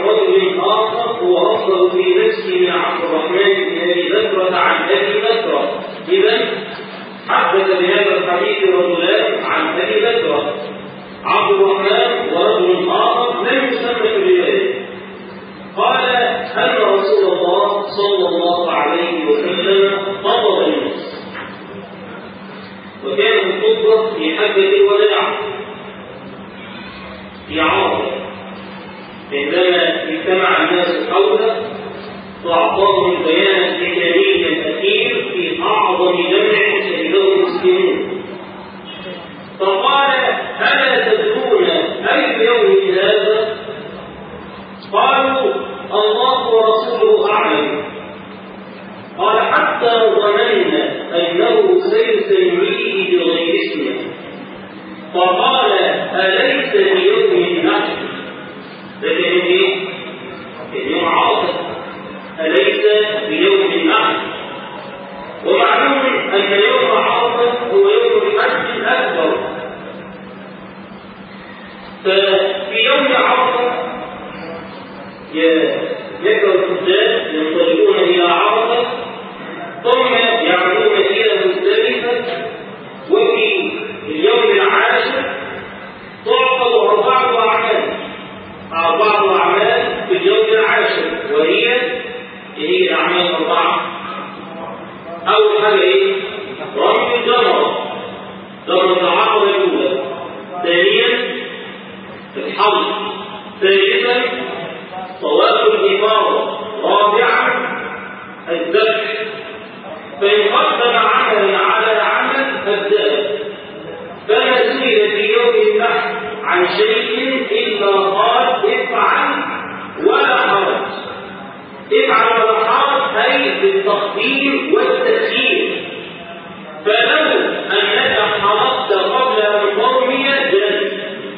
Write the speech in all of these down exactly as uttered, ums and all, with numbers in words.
رجل آخر هو أفضل في نفسه من عبد الرحمن بن أبي بكر عن أبي بكر. إذا حدث بهذا الحديث رجلان عن أبي بكر، عبد الرحمن ورجل آخر لم يسمى في الرواية. قال أن رسول الله صلى الله عليه وسلم قبض الناس، وكان الخطبة في حجة الوداع في عرفة، عندما اجتمع الناس حوله وأعطاهم البيان الحكمي الأخير في أعظم جمع شهده المسلمون، فقال ألا تدرون أي يوم هذا؟ قالوا الله ورسوله أعلم. قال حتى ظننا أنه سيسميه بغير اسمه، فقال أليس بيوم النحر؟ لكن ايه؟ يوم عرفة، أليس بيوم النحر؟ ومعلوم أن يوم عرفة هو يوم الحج الأكبر. ففي يوم عرفة يذكر الحجاج ينطلقون إلى عرفة ثم يعودون إلى مزدلفة، وفي اليوم العاشر تعقد أربعة أعمال أربعة أعمال في اليوم العاشر، وهي هي الأعمال الأربعة. أول حاجة إيه؟ رمي الجمرة، جمرة العقبة الأولى. ثانيا الحلق. ثالثا طواف الإفاضة. رابعا الذبح. فإن قدم عملا على عمل أجزأه، فما سئل في يوم النحر عن شيء إلا قال افعل ولا حرج. افعل ولا حرج أي بالتقديم والتأخير. فلو أنك حرصت قبل أن ترمي جاز،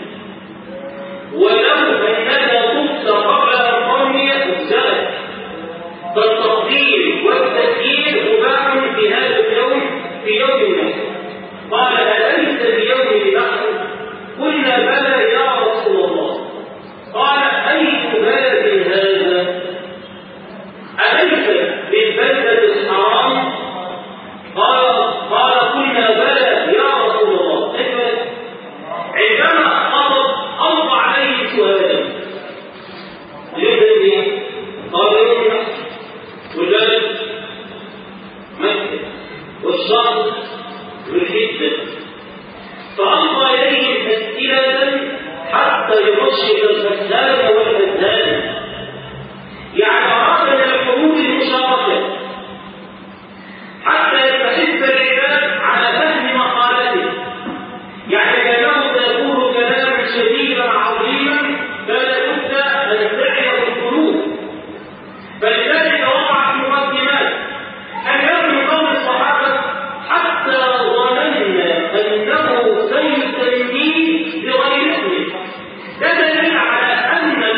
ولو أنك طفت قبل أن ترمي أجزأك. فالتقديم والتأخير مباح في هذا اليوم في يوم النحر. قال أليس بيوم النحر؟ قلنا بلى يا رسول الله. قال أي بلد هذا؟ أليس بالبلدة الحرام؟ قال قال قلنا بلى يا رسول الله. عندما قضى أوضع عليه سؤالا يبدأ قال يوم النحر والبلد مكة والشهر والحجة، فأمضى إليهم أسئلة حتى يرشد الفتان والفتان، يعني أراد من الحروب المشاركة حتى يستحث العباد على فهم مقالته. يعني كانه سيقول كلاما شديدا عظيما فلا بد أن تعيه القلوب. فلذلك وقعت مقدمات أن يكون قول الصحابة حتى ظننا أنه سيسميه بغير اسمه. ده دليل على أن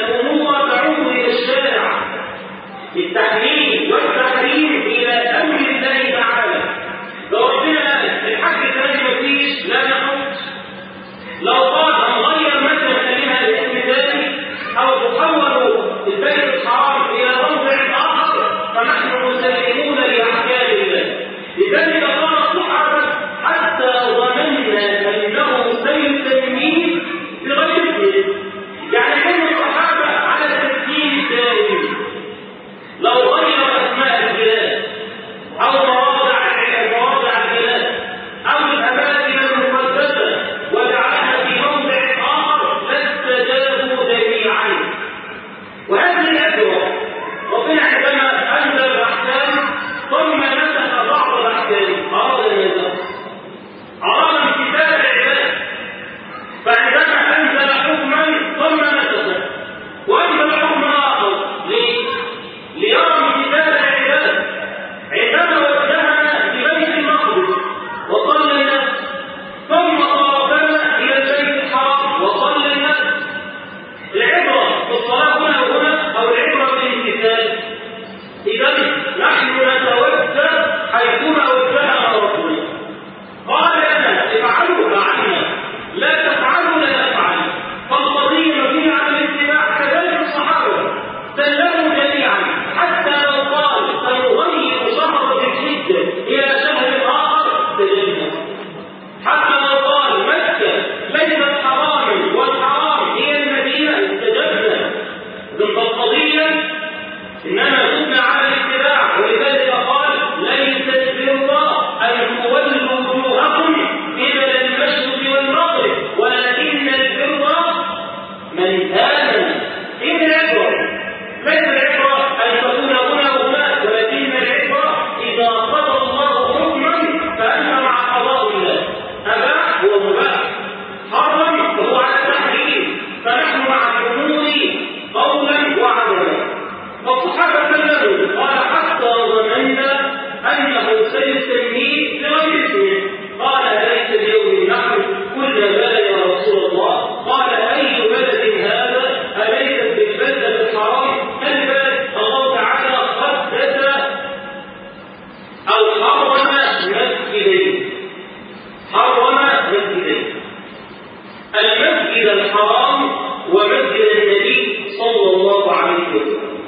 ومسجد النبي صلى الله عليه وسلم.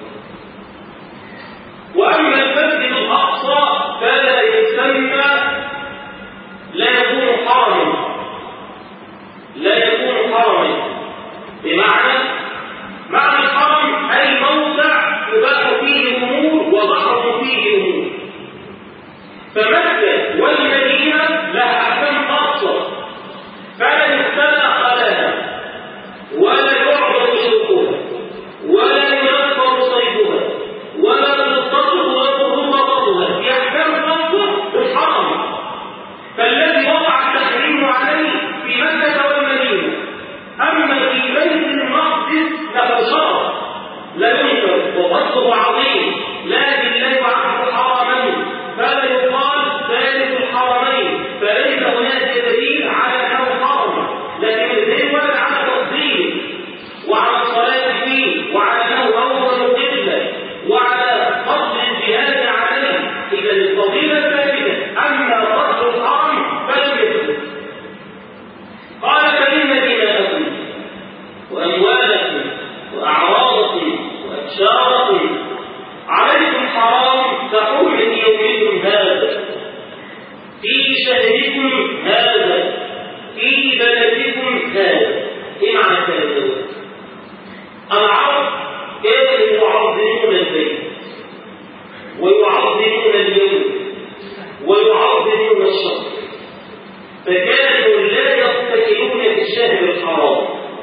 وأما المسجد الأقصى فلا يسمى، لا يكون حرما، لا يكون حرما، بمعنى معنى الحرم أي موضع يباح فيه أمور وضحر فيه أمور. فمكة والمدينة لها أحكام خاصة، فلا يستدعى خلاها ولا يعبد شركها ولا ينفر صيدها ولا تستطيع غربتها، في أحكام خاصة بالحرم. فالذي وقع التحريم عليه في مكة والمدينة، أما في بيت المقدس له شرف لا ينكر وفضله عظيم، لكن لا يعد حرما، فلا يقال ثالث الحرمين، فليس هناك دليل على أنه حرم، لكن الدليل ورد على تفضيله وعلى الصلاة فيه وعلى أنه أول قبلة وعلى فضل الجهاد عليه. إذا الفضيلة ثابتة، أما فضل الحرم فلم يثبت. قال فإن دماءكم وأموالكم وأعراضكم وأبشاركم عليكم حرام كحرمة يومكم هذا في شهركم هذا في بلدكم هذا. إيه معنى الكلام ده؟ العرب كانوا يعظمون البيت ويعظمون اليوم ويعظمون الشهر، فكانوا لا يقتتلون في الشهر الحرام.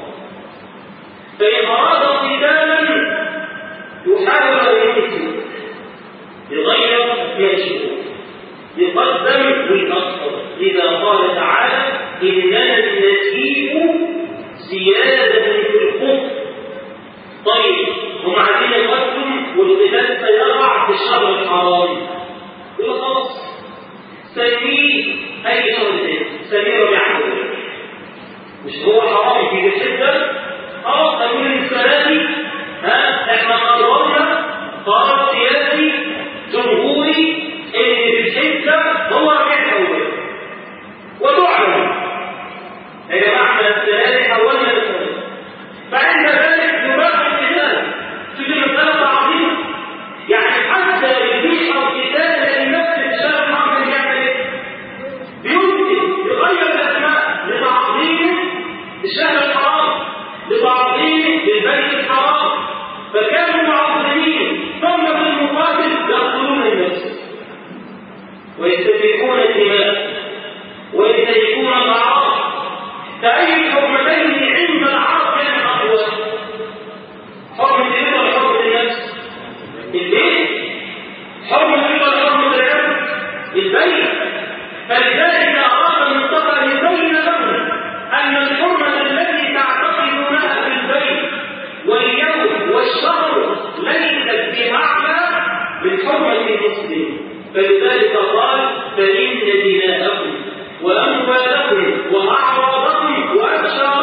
فإن أراد قتالا يحاول أن يمسك بغير أسماء يقدم ويأخر. إذا قال تعالى إننا النسيء زيادة في الكفر. طيب هم عايزين يقدم والقتال سيقع في الشهر الحرام، يبقى خلاص سميه أي شهر ثاني، سميه ربيع الأول، مش هو حرام في الشدة. خلاص نقول السنة دي ها احنا قررنا قرار سياسي جمهوري ان بالحجه هو ربيع الاول، وتعلم يا جماعه احنا السنه دي حولنا للسنه، فعند ذلك يباح القتال. شوف المساله عظيمه، يعني حتى يبيح القتال لنفس الشهر الحرام يعمل ايه؟ بيمكن يغير الاسماء لتعظيم الشهر الحرام، لتعظيم البيت الحرام، فكانوا معظمين ثم بالمقابل يقتلون النفس ويستبيحون الدماء وينتهكون الاعراض. فاي الحرمتين عند العرب كان اقوى؟ حرمه البيت ولا حرمه النفس؟ البيت. حرمه البيت ولا حرمه النفس؟ البيت. فلذلك اراد المصطفى ان يبين لهم ان الحرمه التي تعتقدونها في البيت واليوم والشهر ليست بأعلى من حرمة المسلم. فلذلك قال فإن دماءكم وأموالكم وأعراضكم وأبشاركم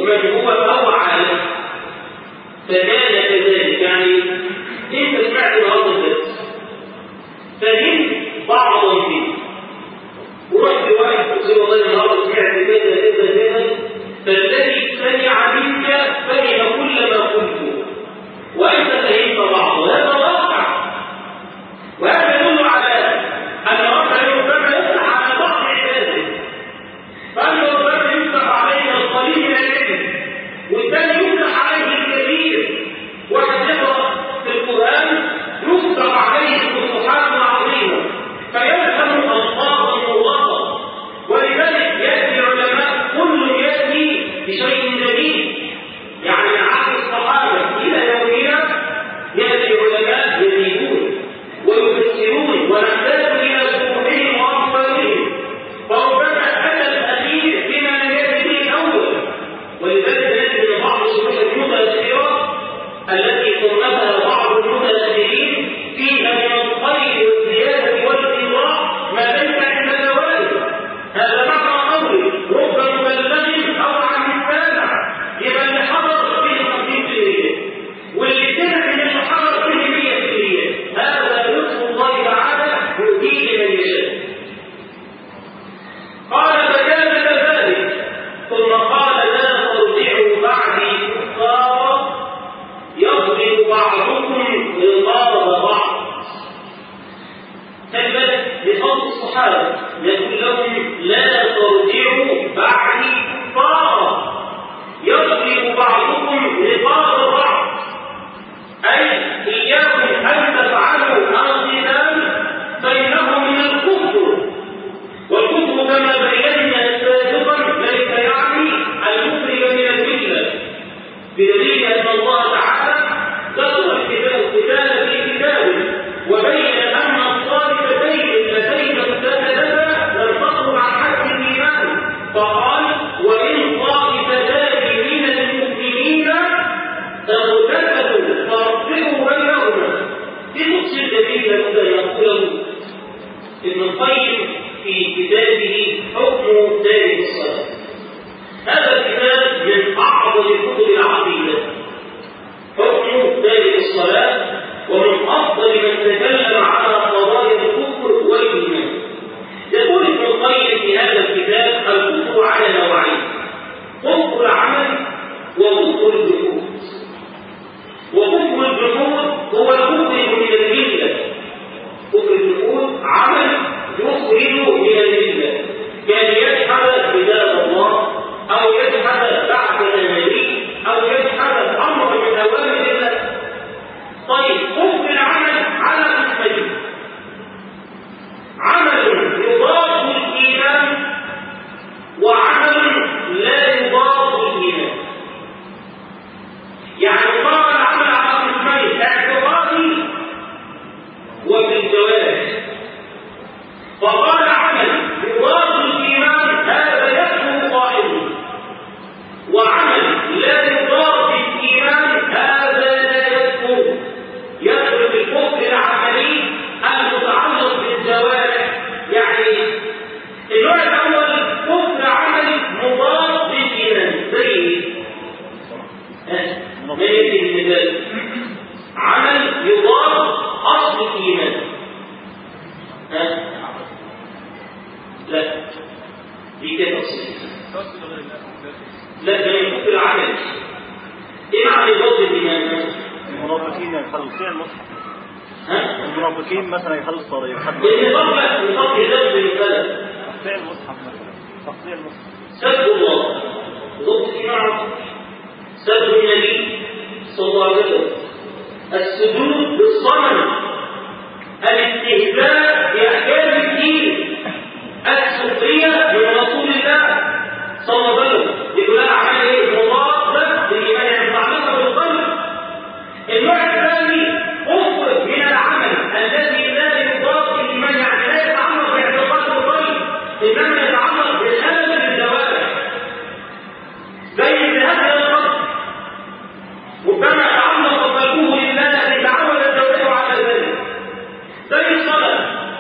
من هو أوعى له فكان كذلك. يعني أنت سمعت الأرض الدرس فهمت بعضا فيه ورحت واحد تقول والله النهارده سمعت كذا كذا كذا فالذي سمع منك فهم كل ما قلته وأنت فهمت بعضه. هذا واقع وهذا يدل على أن ربنا ربما يفتح على بعض عباده فأنت ربما يفتح عليك القليل من العلم والثاني يفتح عليه الكثير. واحد يقرأ في القرآن يفتح عليه فتوحات عظيمة فيفهم ألفاظا مغلقة ولذلك يأتي العلماء كل يأتي بشيء جديد. يعني عهد الصحابة إلى يومنا يأتي علماء يزيدون ويفسرون ونحتاج إلى شروحهم وأقوالهم فربما أتى الأخير بما لم يأتي به الأول. ولذلك نجد بعض الشروح المتأخرة التي صنفها بعض المتأخرين فيها من الخير والزيادة والإضاءة ما ليس عند الزوائد. هذا معنى قولي رب مبلغ أو عن السامع يبقى اللي حضر فيه خمسين بالمئة واللي سمع من اللي حضر فيه مئة بالمئة. هذا لطف الله تعالى يؤتيه من يشاء. قال فكان كذلك ثم قال لا ترجعوا بعدي كفارا يضرب بعضكم رقاب بعض. كذلك لقول الصحابة يقول لهم لا ترجعوا بعدي كفارا يضرب بعضكم رقاب بعض أي إياكم أن تفعلوا القتال فإنه من الكفر. والكفر كما بينا سابقا ليس يعني المخرج من الملة بدليل أن الله تعالى ذكر القتال في كتابه وبين أن الطائفتين اللتين اقتتلتا لم تخرج عن حد الإيمان فقال وإن طائفتان من المؤمنين اقتتلوا فأصلحوا بينهما. في تفسير جميل هذا يقوله ابن القيم في كتابه حكم تارك الصلاة. هذا الكتاب من أعظم كتب العقيدة حكم تارك الصلاة ومن أفضل من تكلم على قضايا الكفر والإيمان. يقول ابن القيم في هذا الكتاب الكفر على نوعين كفر العمل وكفر الجحود. وكفر الجحود هو المخرج من الملة. كفر الجحود عمل يخرج من الملة كان يجحد كتاب الله أو يجحد بعث النبي أو يجحد أمر من أوامر الله. طيب كفر العمل على قسمين عمل يضاد الإيمان وعمل لا يضاد الإيمان. يعني قال العمل على قسمين اعتقادي وبالجوارح. فقال عمل يضاد الإيمان هذا يكفر قائله وعمل لا يضاد الإيمان هذا لا يكفر. يدخل في الكفر العملي المتعلق بالجوارح. يعني النوع الأول كفر عملي مضاد للإيمان زي ما يجي المثال عمل يضاد أصل الإيمان. لا دي كده أصل لا ده الكفر العملي. إيه معنى يضاد الإيمان؟ المنافقين يخلوا فيها المصحف. ها؟ المنافقين مثلا يخلوا الصلاه يحدوا. اللي طبق نطبق ذات المثال. تقطيع المصحف مثلا. تقطيع المصحف. سب الله ضد الإيمان. سب النبي صلى الله عليه وسلم. السجود بالصنم. الاستهزاء بأحكام الدين. السخرية من رسول الله صلى الله عليه وسلم. يقول لنا عمل ايه؟ مضاد للإيمان المتعلقة بالقلب. النوع الثاني كفر من العمل الذي لا يضاد الإيمان يعني لا يتعلق باعتقاد القلب إنما يتعلق بالأمل بالجوارح زي الذهاب إلى القبر وكما تعلق قلبه لله تعود الجوارح على ذلك زي الصلاة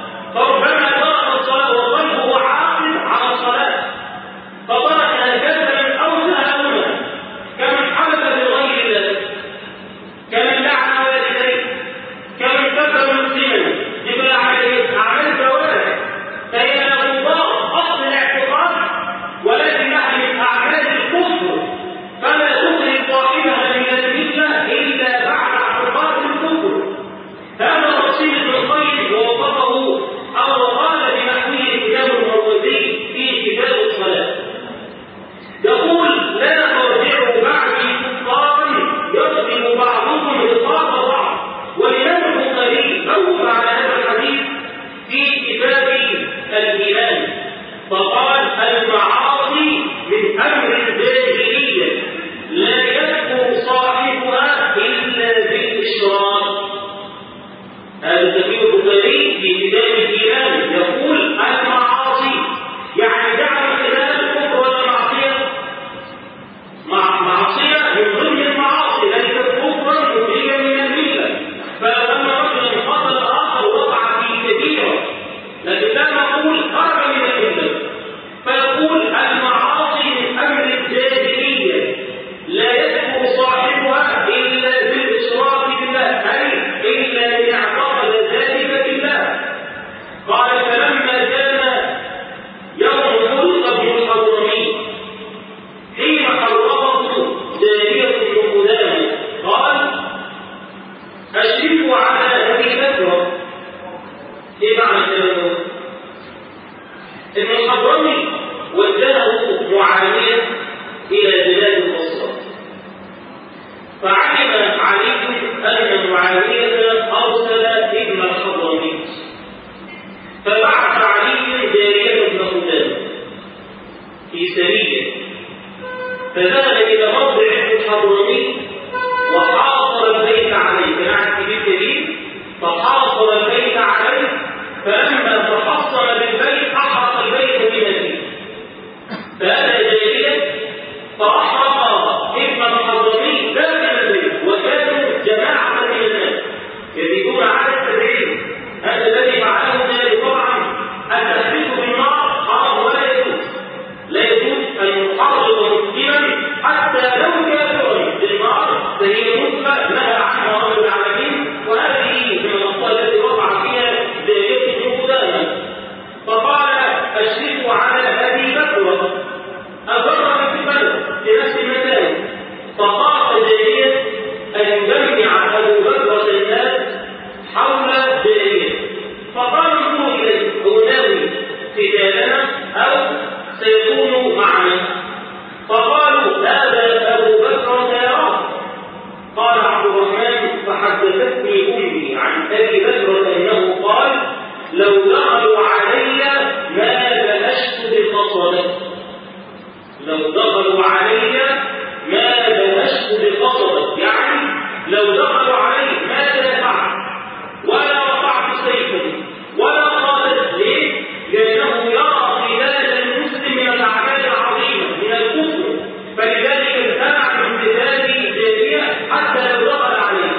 الحضرمي وحاصر البيت عليه، كان قاعد كبير كبير فحاصر البيت عليه، فلما تحصن بالبيت أحرق البيت بما فيه، فأتى جارية فأحرق ابن الحضرمي داخل البيت، وكانوا جماعة من الناس يزيدون على السبعين. هذا الذي فعله ذلك طبعا التحريك بالنار حرام ولا يجوز، لا يجوز أن يحرض مسلما حتى لو كافرا بالنار، فهي نسبة نهى عنها رب العالمين، وهذه من الأخطاء التي وقع فيها جارية قداما. فقال أشركوا على أبي بكر أبرر في البلد في نفس المكان، فقال جارية أن يجمع أبو بكر الناس حول جارية، فقالوا انظروا إليه هو ناوي قتالنا أو سيكون معنا، فقالوا هذا أبو بكر سيراه. قال عبد الرحمن فحدثتني أمي عن أبي بكر أنه قال لو دخلوا علي ما بلشت بقصبة، لو دخلوا علي ما بلشت بقصبة، يعني لو دخلوا علي ما دافعت ولا رفعت سيفا ولا قاتلت. ليه؟ لأنه يرى قتال المسلم من الأعمال العظيمة من الكفر، فلذلك امتنع من قتال جارية حتى لو دخل عليه.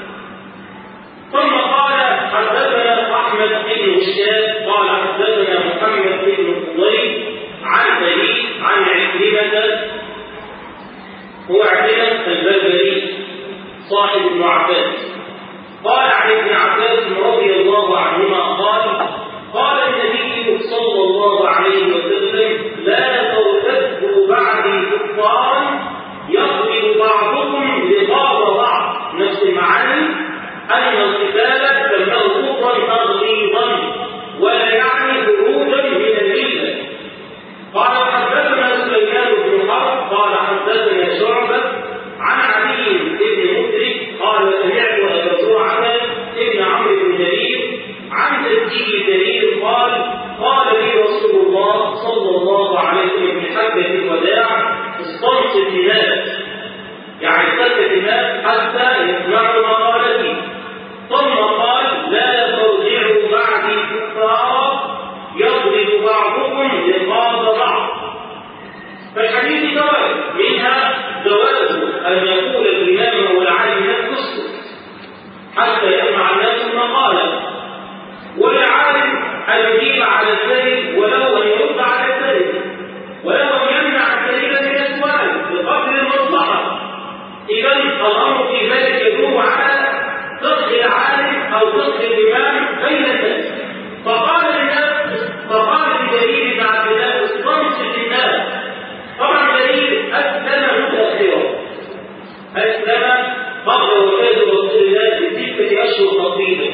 ثم قال حدثنا أحمد بن هشام قال حدثنا محمد بن فضيل عن سعيد عن عكرمة، هو عكرمة البربري صاحب ابن عباس، قال عن ابن عباس رضي الله عنهما قال قال النبي صلى الله عليه وسلم لا ترتدوا بعدي كفارا يضرب بعضكم رقاب بعض. نفس المعاني أن القتال سماه كفرا تغليظا ولا يعني خروجا من الملة. قال حدثنا سليمان بن حرب قال حدثنا شعبة عن علي بن مدرك قال سمعت أبا زرعة ابن عمرو بن جرير عن جده جرير قال قال لي رسول الله صلى الله عليه وسلم في حجة الوداع استنصت الناس، يعني استنصت الناس حتى يسمعوا مقالتي، ثم قال لا ترجعوا بعدي كفارا يضرب بعضكم رقاب بعض. فالحديث فوائد، منها جواز أن يقول الإمام والعالم نفسه حتى يسمع الناس المقالة، والعالم أن يجيب على السائل ولو أن يرد على السائل، ولو أن يمنع السائل من السؤال بقدر المصلحة. إذا الأمر في ذلك يدور على فقه العالم أو فقه الإمام بين الناس. فقال للناس فقال لجرير بن عبد الله استنصت الناس. طبعا جرير أسلم متأخرا، أسلم قبل وفاة رسول الله بستة أشهر تقريبا،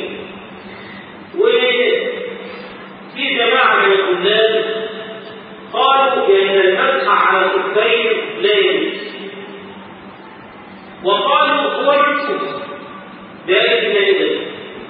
وفي جماعة من الطلاب قالوا بأن المسح على الخفين لا يجوز، وقالوا هو منسوخ بآية المائدة،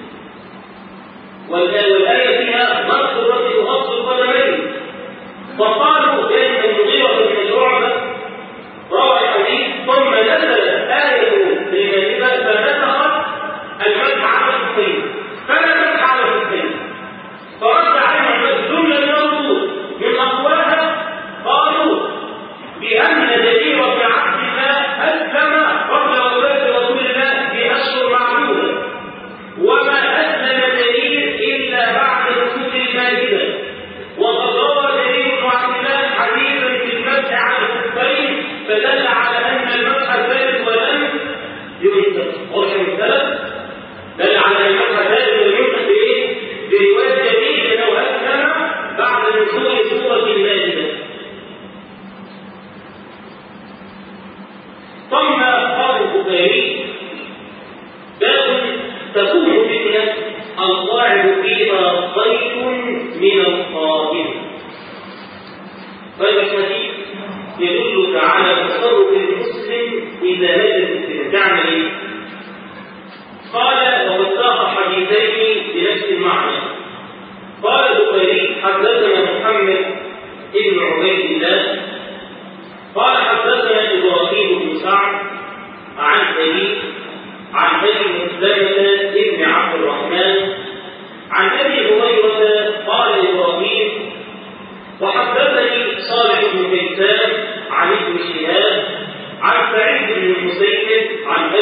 والآية فيها مسح الرجل وغسل القدمين. فقالوا بأن المغيرة بن شعبة روى الحديث ثم نزلت آية المائدة فنسخت المسح على الخفين فلا مسح على الخفين، فرد عليهم الجملة من الردود من أقوالها قالوا بأن جرير بن عبد الله أسلم قبل وفاة رسول الله بأشهر معدودة، وما أسلم جرير إلا بعد نزول المائدة، وقد روى جرير بن عبد الله حديثا في المسح على الخفين فدل على أن المسح ثابت ولم ينسخ. وش المثال؟ دل على أن المسح ثابت ولم ينسخ بإيه؟ برواية جرير أنه أسلم بعد نزول سورة المائدة. ثم قال البخاري باب تكون فتنة القاعد فيها خير من القائم. طيب الحديث يدلك على تصرف المسلم إذا هدت الفتنة تعمل إيه؟ قال وقد ساق حديثين بنفس المعنى. قال البخاري حدثنا محمد بن عبيد الله قال حدثنا إبراهيم بن سعد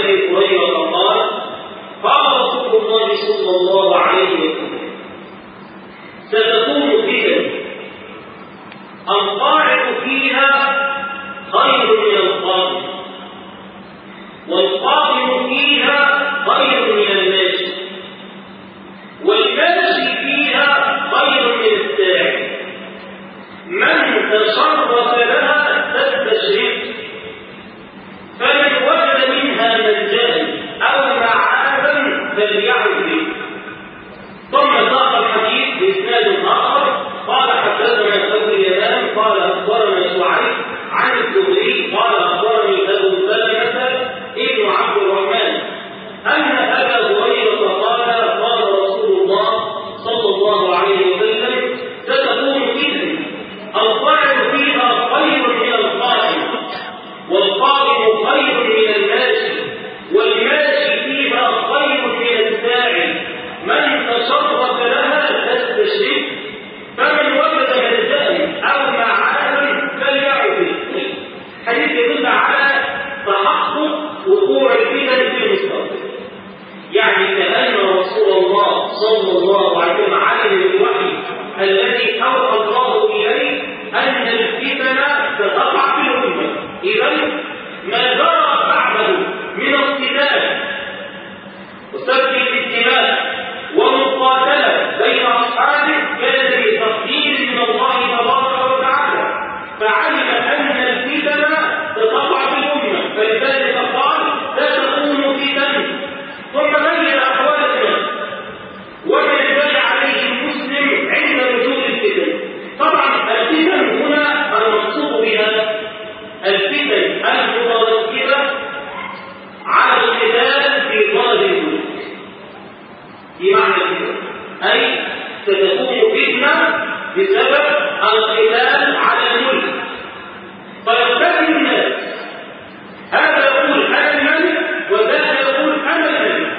أبي هريرة قال قال رسول الله صلى الله عليه وسلم ستكون فتن القاعد فيها خير من القائم والقائم فيها خير من الماشي والماشي فيها خير من الساعي من تشرف لها تستشرف فمن وجد منها ملجأ أو معاذا فليعد به. ثم ساق الحديث بإسناد آخر قال حدثنا أبو اليمان قال أخبرنا شعيب عن الزهري قال أخبرني أبو سلمة ابن عبد الرحمن أن أبا هريرة قال قال رسول الله صلى الله عليه وسلم ستكون فتنة القاعد فيها خير من القائم والقائم خير من الماشي والماشي فيها خير من الساعي من تشرف لها تستشرف فمن وجد ملجأ أو معاذا فليعد به. حديث يدل على تحقق وقوع الفتن في المستقبل، يعني كأن رسول الله صلى الله عليه وسلم علم بالوحي الذي أوحى الله إليه أن الفتن ستقع في الأمة. إذن ما جرى بعده من اقتتال وسفك الدماء ومقاتلة بين أصحابه كان بتقدير من الله تبارك وتعالى، فعلم أن الفتن ستقع في الأمة فلذلك قال ستكون فتن. ثم بين أحوال الناس وما ينبغي عليه المسلم عند وجود الفتن. طبعا الفتن هنا المقصود بها الفتن المترتبة على القتال في طلب الملك. بمعنى كده أي ستكون فتنة بسبب القتال على الملك فيقتتل الناس، هذا يقول أنا الملك وذاك يقول أنا الملك،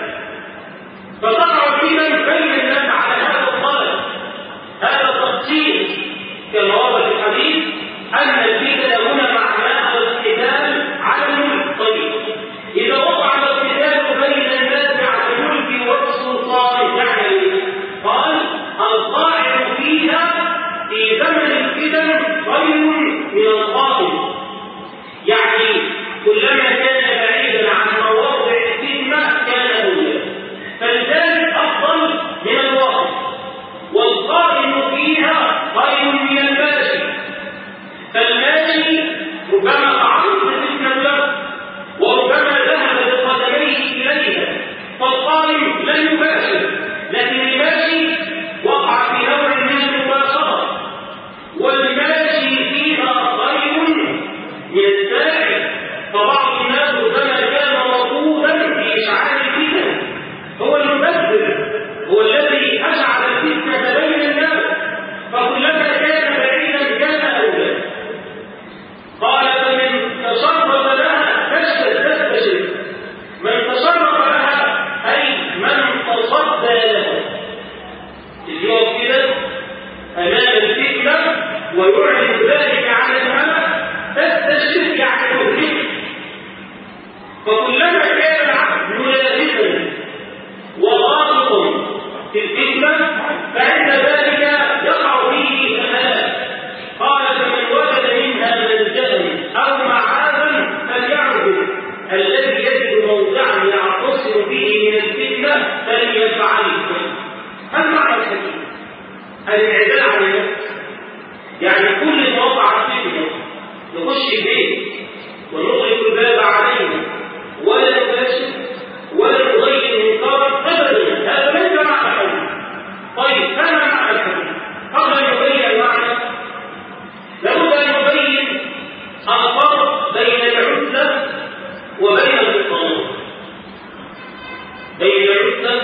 فتقع الفتن بين الناس على هذا الطلب. هذا تفصيل كما ورد في الحديث أن الفتن هنا معناها القتال على الملك. طيب إذا وقع القتال بين الناس على الملك والسلطان يعني قال القائم فيها في زمن الفتن خير من القائم، يعني كلما كان بعيدا عن مواضع الفتنة كان أولى، فالذلك أفضل من الواقع. والقائم فيها خير من الماشي، فالماشي ربما تعرض للفتنة له وربما ذهب بقدميه إليها، فالقائم لن يباشر، لكن الماشي وقع في نوع من المباشرة، والماشي فيها خير من الساعي. فبعض الناس ربما كان موجودا في إشعال الفتن، هو المبذر، هو الذي أشعل الفتنة بين الناس، فكلما كان بعيدا كان أولى. قال فمن تشرف لها تستشرف، من تشرف لها أي من تصدى لها، اليوم كده أمام الفتنة ويعلن ذلك على الملأ تستشرف يعني مهلك. فكلما كان العبد ملازما وغالطا في الفتنة فعند ذلك يقع فيه الهلاك. قال فمن وجد منها ملجأ أو معاذا فليعبد، الذي يجد موضعا يعتصم به من الفتنة فليفعله. هل معنى الحديث؟ الانعزال عن النفس، يعني كل ما وقع الفتنة نخش البيت ونغلق الباب علينا ولا نباشر ولا نغير منكرا ابدا، هذا ليس معنى الحديث. طيب فما معنى الحديث؟ قبل ان يبين المعنى لابد ان يبين الفرق بين العزله وبين المقتضى، بين العزله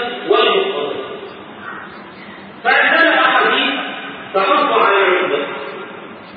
والمقتضى. فعندنا احاديث تحث على العزله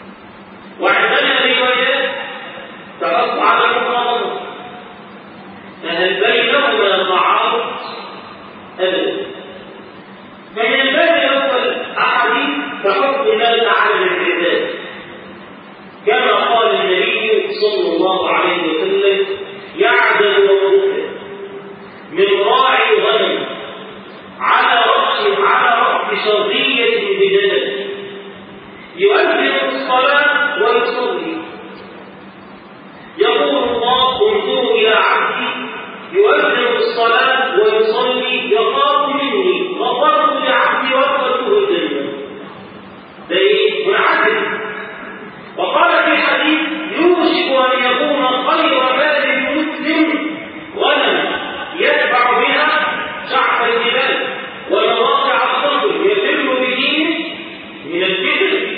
انظروا إلى عبدي يؤذن الصلاة ويصلي يخاف مني غفرت لعبدي وادخلته الجنة. ده ايه؟ منعكس. وقال في حديث يوشك أن يكون خير مال المسلم غنم يتبع بها شعب الجبال ومواقع الصبر يفر بدينه من الفتن.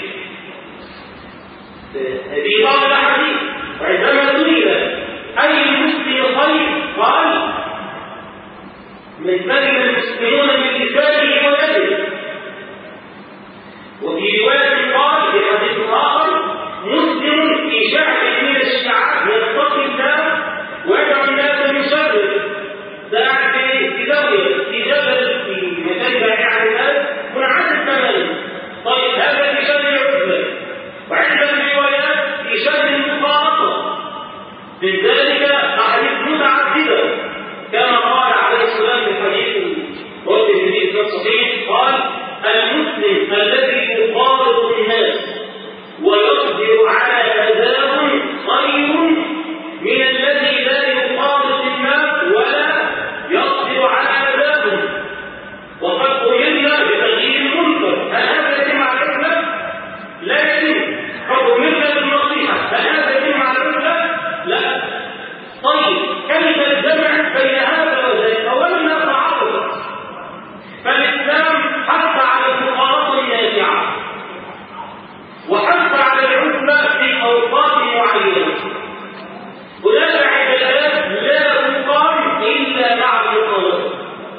هذه بعض الأحاديث. وعندما سئل أي المسلم خير قال من سلم المسلمون من لسانه ويده. وفي رواية قال في حديث آخر مسلم في شعب من الشعاب يتقي الله ويدعو الناس من شره. ده قاعد في زاوية في جبل في مكان بعيد عن الناس منعزل تماما. طيب هذا في شر العزلة. وعند الروايات في شر المخالطة. من ذلك أحاديث متعددة كما قال عليه السلام في حديث رواه الترمذي في الصحيح قال المسلم الذي يخالط الناس ويصبر على أذاهم خير من الذي لا يخالط الناس ولا يصبر على أذاهم. وقد أمرنا بتغيير المنكر. هل هذا يتم على الإسلام؟ لا يتم. قد أمرنا بالنصيحة. هل هذا يتم على الإسلام؟ لا. طيب كيف الجمع بين هذا وذلك؟ أولا لا تعارض. فالإسلام حث على المخالطة النافعة وحث على العزلة في أوقات معينة. هناك عبادات لا تقام إلا مع المخالطة.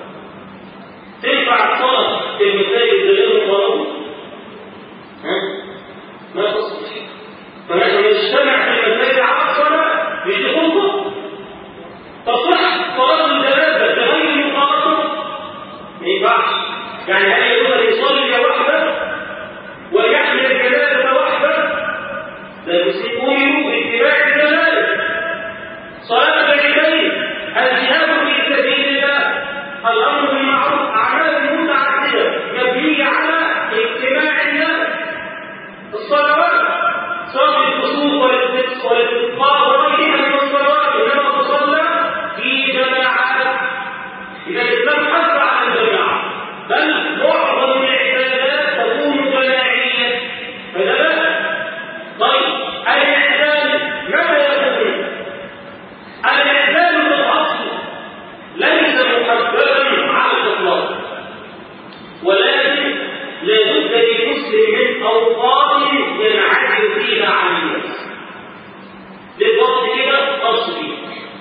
تنفع الصلاة في المساجد غير المخالطة؟ ها؟ ما تصلح. فنحن نجتمع في المساجد على الصلاة مش خطة. تصح صلاة الجنازة بغير المخالطة؟ ما ينفعش. يعني هل يقدر يصلي وحده ويحمل الجنازة وحده؟ لا المسلمون باتباع الجنازة. صلاة العيدين الجهاد في سبيل الله الأمر بالمعروف أعمال متعددة مبنية على اجتماع الناس. الصلوات صلاة الكسوف والاستسقاء وغيرها من الصلوات إنما تصلى في جماعات. إذا الإسلام حث على الجماعة بل معظم العبادات تكون جماعية. فده لا. طيب الإعلان متى يكون؟ الإعلان بالأصل ليس محددا على الإطلاق ولكن لابد للمسلم من أوقات ينعزل فيها عن الناس. للوقت كده أصلي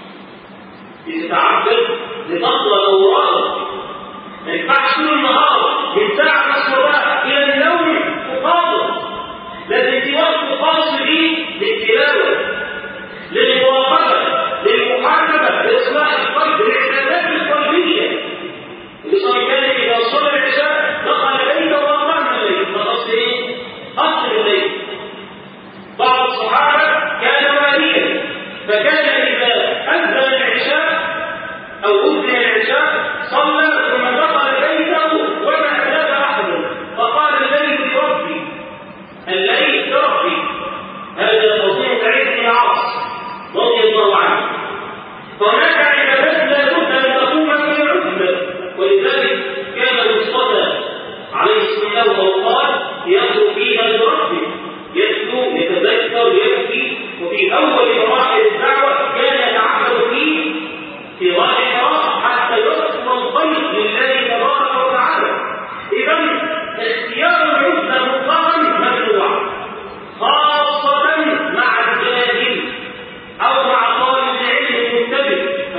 بتتعبد لتطلع أوراق. ما ينفعش طول النهار من ساعة الصباح إلى النوم تقاضى. لازم في وقت خاص به للتلاوة للمراقبة للمحاسبة لإصلاح القلب للعبادات القلبية. الإنسان كان إذا صلى العشاء دخل بيته وأقام الليل. فالأصل إيه؟ أصل الليل. بعض الصحابة كان واليا فكان إذا أذن العشاء أو أذن العشاء صلى ثم دخل بيته وما أذن أحد فقال الليل لربي الليل لربي. هذا توصية سعيد بن العاص رضي الله عنه. فهناك عبادات لا بد أن تقوم في عزلة. ولذلك كان المصطفى عليه الصلاة والسلام يخلو فيها لربه يتلو يتذكر يبكي. وفي أول مراحل الدعوة كان يتعبد فيه في غار حراء حتى يصل الخير لله تبارك وتعالى. إذا اختيار العزلة مطلقا ممنوع خاصة مع الجاهل أو مع طالب العلم المنتبه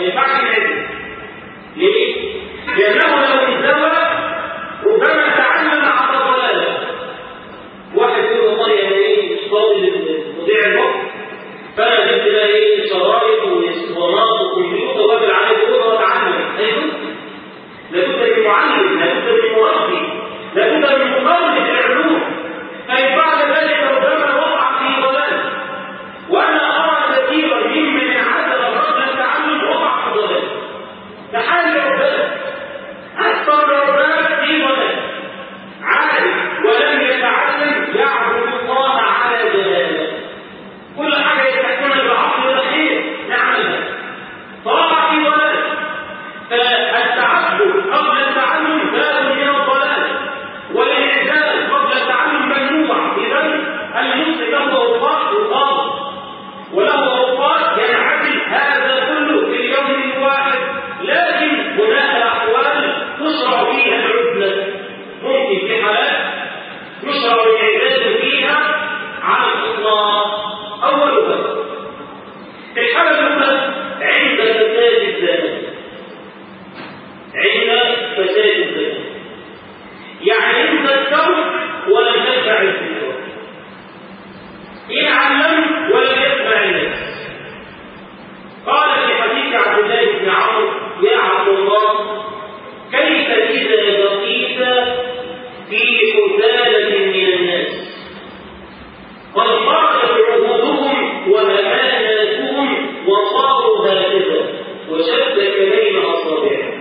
الله بن عمرو يا عبد الله كيف إذا بقيت في حثالة من الناس قد خرجت عهودهم وأماناتهم وصاروا هكذا وشبك بين أصابعه.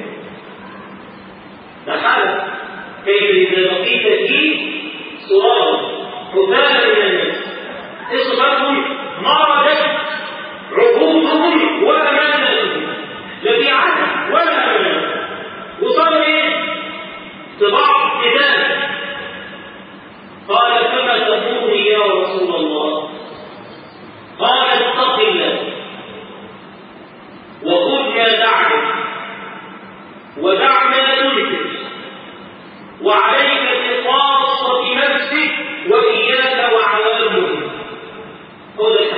ده حالة كيف إذا بقيت في صراط حثالة من الناس اصبحهم مرضت عهودهم وأماناتهم لا في عهد ولا أمانة وصار ايه؟ طباع ابتداء. قال فما تقولني يا رسول الله؟ قال اتق الله وخذ ما تعرف ودع ما تنكر وعليك بخاصة نفسك وإياك وعوامهم. هو ده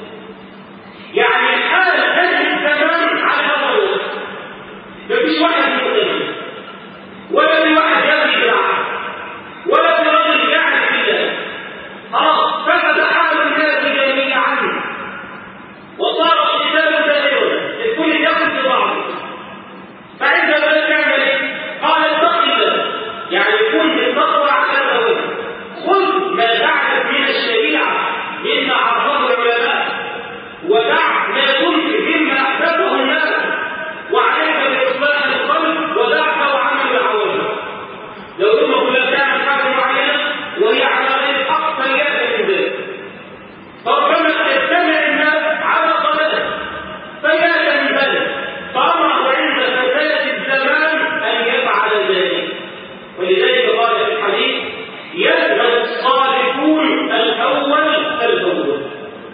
يعني حال هذه الزمان على هذا الوقت مفيش واحد مؤمن ولا في واحد يبني بالعقل ولا في رجل يعرف بالله. خلاص فسد حال الناس جميعا وصار القتال دائما الكل ياخذ ببعضه. فعند ذلك يعمل ايه؟ قال اتق الله يعني يكون بالتقوى على الأول. خذ ما تعرف من الشريعة مما عرفه العلماء ودع ما تنكر مما أحدثه الناس وعليك بإصلاح القلب ودعك وعمل العوامل. لو أمك لا تعمل حاجة معينة وهي على غير حق فإياك من ذلك. فربما تجتمع الناس على ضلال فإياك من ذلك. فأمر عند فساد الزمان أن يفعل ذلك. ولذلك قال في الحديث يذهب الصالحون الأول الأول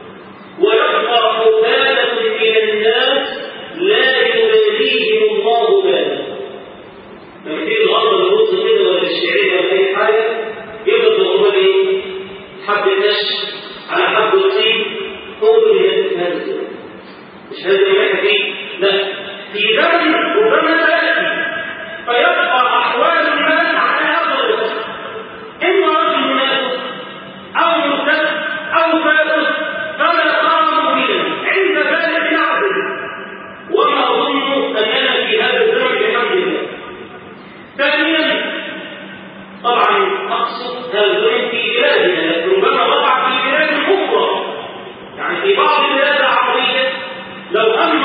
ويبقى حثالة من الناس لا يباليهم الله بالا. لما تيجي الغرض الرص كده ولا الشعير ولا اي حاجه يبقى الغرض ايه؟ حب النش على حب الطين هو اللي هذا الزمن مش هذا اللي فيه. لا في زمن ربما تاتي فيبقى احوال الناس على هذا الوقت اما رجل منافق او مرتد او فاسق فلا قاموا بنا عند ذلك العدل. وما أظن أننا في هذا الزمن بحمد الله. ثانيا طبعا أقصد هذا الزمن في بلادنا لكن ربما وقع في بلاد أخرى يعني في بعض البلاد العربية لو أن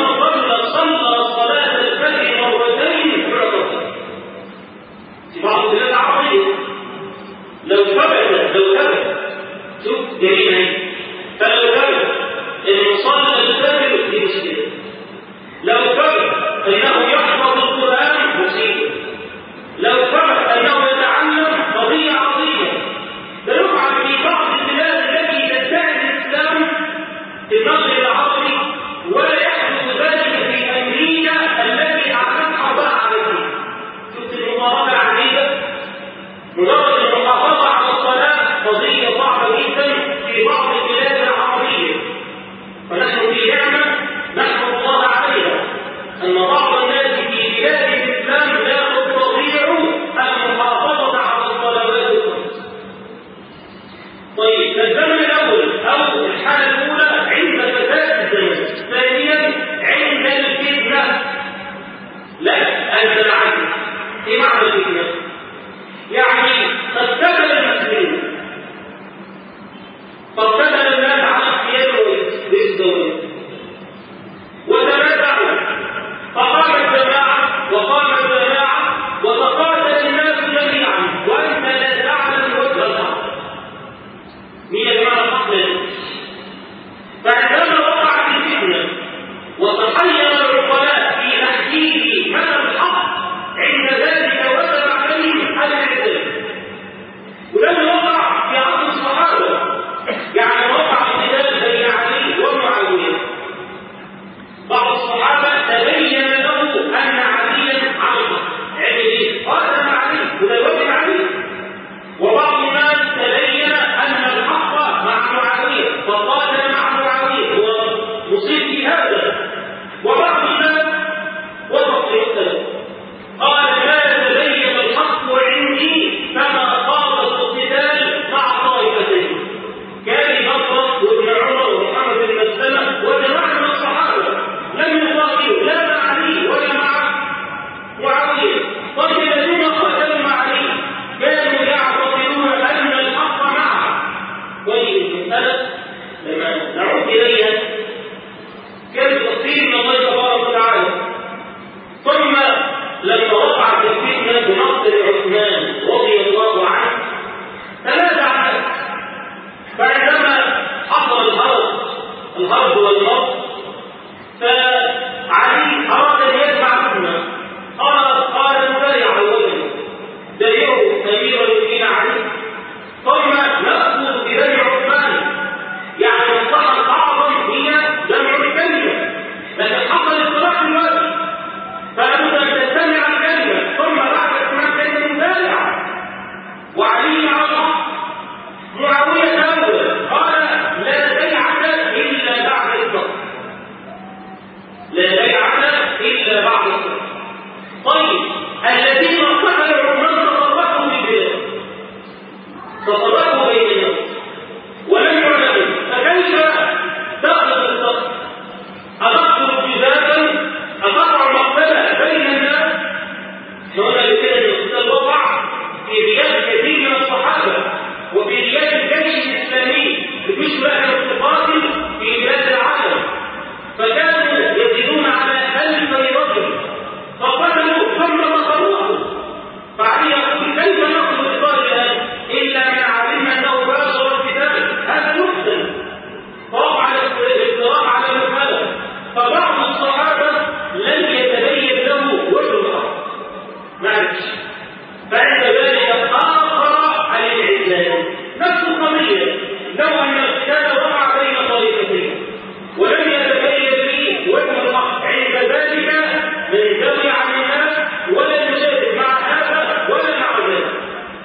بعد الصلاة. طيب الذين قتلوا من تفرقوا في البلاد تفرقوا بين الناس ولم يعلموا، فكيف تأخذ الصف؟ أتقتل جزاء؟ أتقع مقتلة بين الناس؟ هنا بكده القتال وقع في رياض كثير من الصحابة وفي رياض الجيش الإسلامي مش بقى تقاتل في بلاد العالم، فكانوا يزيدون على ألف رجل فقتلوا ثم تفرقوا. فعلي يقول كيف نأخذ القتال الآن إلا من علمنا أنه باشر القتال هذا يقتل فوقع على الافتراء على المسألة. فبعض الصحابة لم يتبين له وجه الحق معلش، فعند ذلك آخر عن العزال نفس القضية. لو أن القتال وقع بين طريقتين ولم يتبين فيه وجه الحق عند ذلك من دفع عن الناس ولا يشارك مع هذا ولا مع ذلك.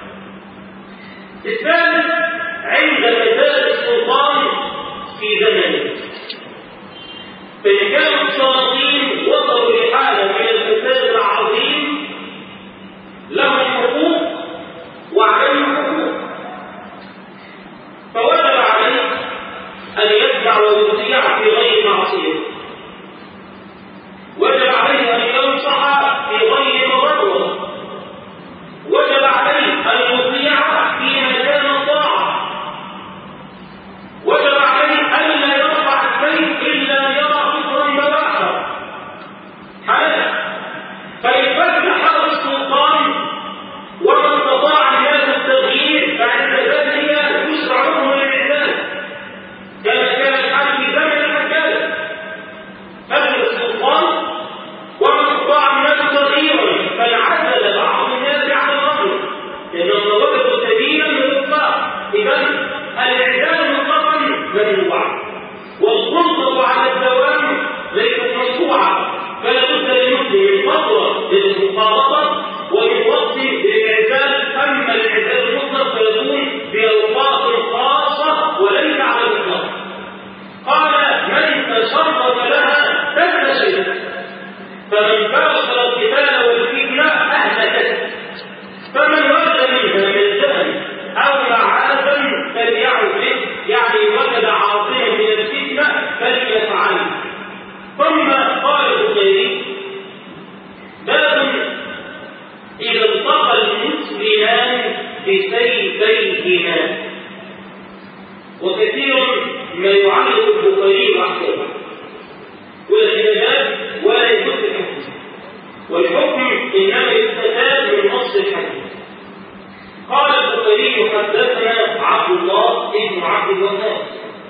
الثالث عند فساد السلطان في زمنه، فإن كان السلاطين وصلوا لحالة من الفساد العظيم لهم حقوق وعليهم حقوق، فوجب عليه أن يتبع ويطيع في غير معصية، وجب عليه أن ينصح في غير مضرة، وجب عليه أن يطيع في مكان الطاعة، وجب عليه أن لا يرفع السيف إلا يرى كفرا بواحا حلال. فإن فتح السلطان ومن استطاع الناس التغيير فعند ذلك يشرع لهم الإعلان كما كان الحال في زمن الحجاج. فتح السلطان ومن استطاع الناس تغييرا فانعزل بعض الناس عن الرجل لأنهم وجدوا سبيلا للإطلاق. إذن الإعلان مطلقا ممنوع والسلطة على الدوام ليست مشروعة، فلا بد للمسلم من فترة للمخالطة ومن وقت للإعزال. أما الإعزال المطلق فيكون بأوقات خاصة وليس على الإطلاق. قال من تشرف لها تنتشر، فمن باشر القتال والفتنة أهلكت، فمن وجد منها من جهل أو معاذا فليعزل، يعني وجد عاصما من الفتنة فليفعل. ثم قال البخاري باب إذا التقى المسلمان بسيفيهما، وكثير ما يعلق البخاري وحده والخلافات ولا يجوز الحكم، والحكم إنما يستفاد من نص الحديث. قال البخاري حدثنا عبد الله بن عبد الوهاب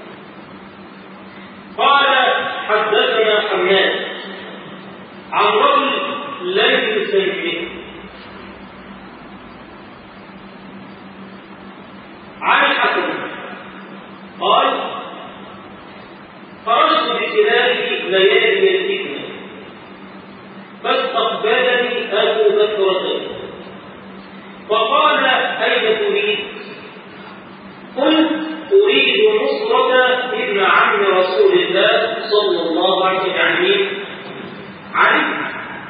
قال حدثنا حماد عن رجل لم يسمه عن الحكم قال خرجت بسلاحي ليالي الفتنة فاستقبلني أبو بكر فقال أين تريد؟ قلت أريد نصرة ابن عم رسول الله صلى الله عليه وسلم علي.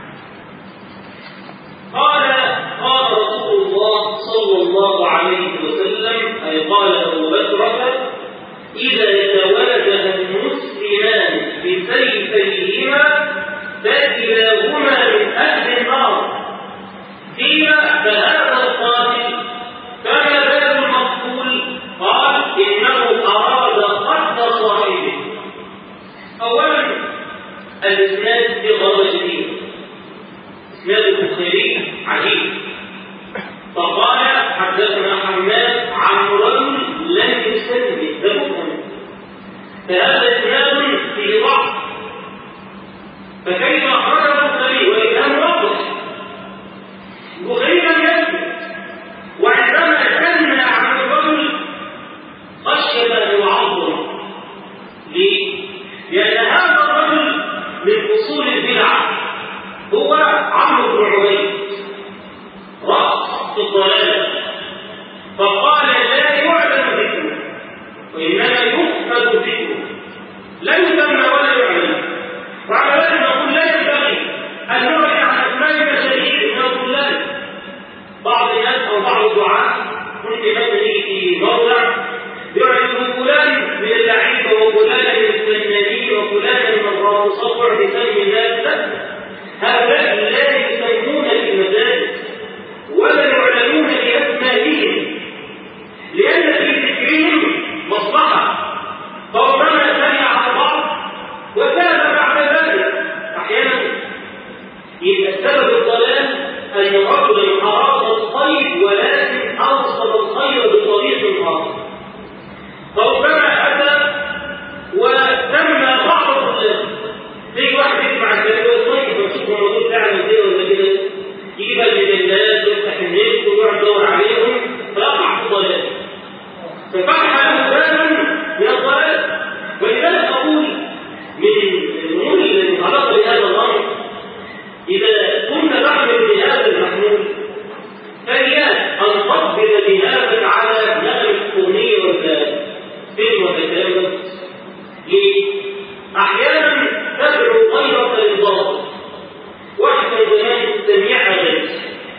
قال قال رسول الله صلى الله عليه وسلم أي قال أبو بكر إذا تواجه المسلمان بسيفيهما فكلاهما من أهل النار. قيل فهذا القاتل فما بال المقتول؟ قال إنه أراد قتل صاحبه. أولا الإسناد بغرض شديد، إسناد البخاري عجيب. فقال حدثنا حماد عن رجل لم يسمي ده مفهم، فهذا إسناد فيه ضعف، فكيف أخرج البخاري وإنه واضح؟ البخاري لم يثبت، وعندما كان عن الرجل خشية أن يعظم. ليه؟ لأن هذا الرجل من أصول البدع هو عمرو بن عبيد رأس الضلالة، فقال لا يعلم ذكره وإنما يخفض ذكره، لا يسمى ولا يعلم. وعلى ذلك نقول لا ينبغي أن هؤلاء لا يسمون في المساجد ولا يعلنون بأسمائهم لأن في ذكرهم مصلحة، فربما سمع البعض وتاب بعد ذلك. أحيانا يبقى السبب الضلال أن رجلا أراد الخير ولكن أوصل الخير بطريق آخر، فربما أتى وسمى بعض الضلال. في واحد يسمع الكلام ويصيح ويشوف الموضوع فعلا كده ولا كده، يجيب المجلات ويفتح النت ويقعد يدور عليهم فيقع في الضلال، ففتح له بابا من الضلال. ولذلك أقول من الأمور المتعلقة بهذا الأمر، إذا كنا نحمل بهذا المحمول فإياك أن تقبل بهذا على نغم الأغنية والفيلم والكلام. ليه؟ أحيانا تدعو غيرك للباطل. واحد من زمان سميعها غير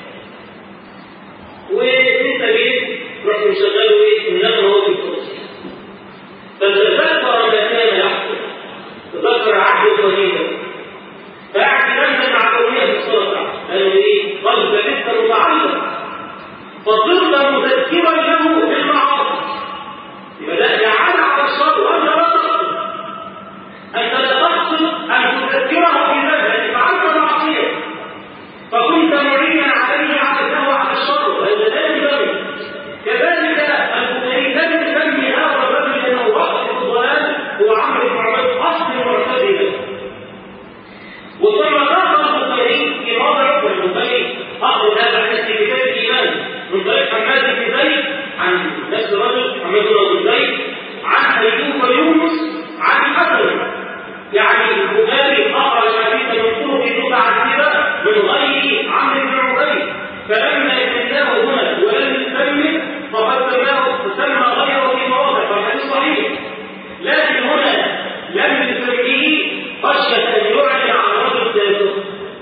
وانت جيت رحت مشغله ايه؟ النغمة هو في الكرسي، فتذكر ما كان يحصل، تذكر عهد القديم، فقعد ينزل مع الأغنية في الصلاة لأنه ايه؟ قلب لسه متعلق، فصرت مذكرا له بالمعاصي. يبقى ده جعل على الشر وانت لا تقصد، انت لا تقصد ان تذكره بذلك، فعلت معصيه فكنت معينا عليه على الهوى على الشر، هذا لا ينبغي. كذلك البخاري لم يسمي هذا الرجل انه وقف في الضلال هو عمرو بن عبيد اصل معتزله. وثم ذكر البخاري في موضع البخاري اخذ هذا الحديث في كتاب الايمان من طريق حماد بن زيد عن نفس الرجل حماد بن زيد عن ايوب ويونس عن حسن. يعني البخاري اخرج الحديث من طرق متعدده من غير عمرو بن عبيد، فلما سماه هنا ولم يسمه فقد سماه سمى غيره في مواضع فالحديث صحيح، لكن هنا لم يسميه خشيه ان يعلن عن رجل ذاته.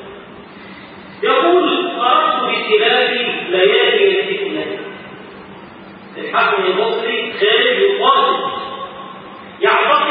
يقول خرجت بسلاح ليالي الفتنه. الحكم المصري خارج يقاتل، يعتقد